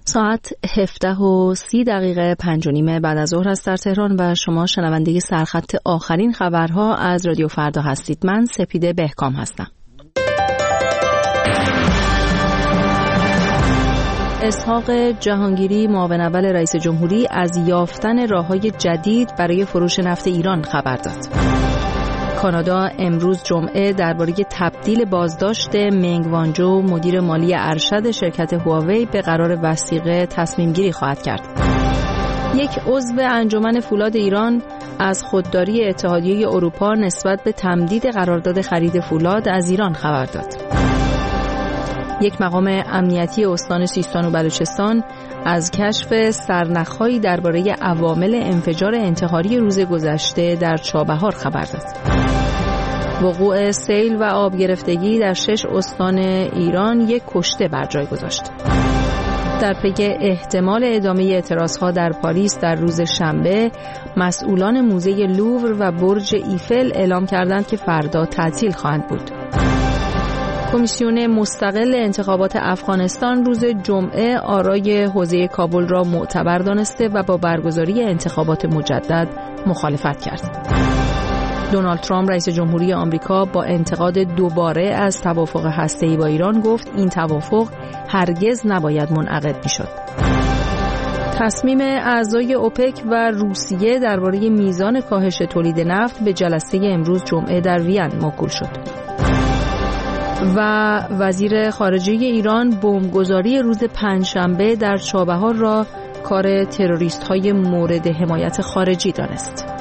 ساعت 17:30 5:30 بعد از ظهر است در تهران و شما شنونده سرخط آخرین خبرها از رادیو فردا هستید. من سپیده بهکام هستم. اسحاق جهانگیری معاون اول رئیس جمهوری از یافتن راه‌های جدید برای فروش نفت ایران خبر داد. کانادا امروز جمعه درباره تبدیل بازداشت منگ وانجو مدیر مالی ارشد شرکت هواوی به قرار وثیقه تصمیم گیری خواهد کرد. یک عضو انجمن فولاد ایران از خودداری اتحادیه اروپا نسبت به تمدید قرارداد خرید فولاد از ایران خبر داد. یک مقام امنیتی استان سیستان و بلوچستان از کشف سرنخ‌هایی درباره عوامل انفجار انتحاری روز گذشته در چابهار خبر داد. وقوع سیل و آب گرفتگی در 6 استان ایران یک کشته بر جای گذاشت. در پی احتمال ادامه اعتراضها در پاریس در روز شنبه، مسئولان موزه لوور و برج ایفل اعلام کردند که فردا تعطیل خواهند بود. کمیسیون مستقل انتخابات افغانستان روز جمعه آرای حوزه کابل را معتبر دانسته و با برگزاری انتخابات مجدد مخالفت کرد. دونالد ترامپ رئیس جمهوری آمریکا با انتقاد دوباره از توافق هسته‌ای با ایران گفت این توافق هرگز نباید منعقد می‌شد. تصمیم اعضای اوپک و روسیه درباره میزان کاهش تولید نفت به جلسه امروز جمعه در وین موکول شد. و وزیر خارجه ایران بمبگذاری روز پنجشنبه در چابهار را کار تروریست‌های مورد حمایت خارجی دانست.